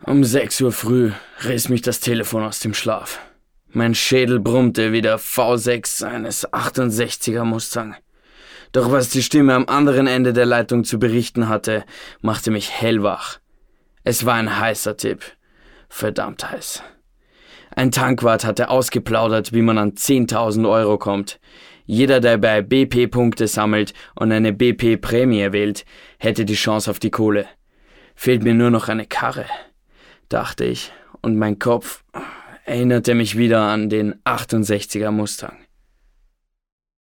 Um 6 Uhr früh riss mich das Telefon aus dem Schlaf. Mein Schädel brummte wie der V6 eines 68er Mustang. Doch was die Stimme am anderen Ende der Leitung zu berichten hatte, machte mich hellwach. Es war ein heißer Tipp. Verdammt heiß. Ein Tankwart hatte ausgeplaudert, wie man an 10.000 Euro kommt. Jeder, der bei BP Punkte sammelt und eine BP Prämie wählt, hätte die Chance auf die Kohle. Fehlt mir nur noch eine Karre, dachte ich, und mein Kopf erinnerte mich wieder an den 68er Mustang.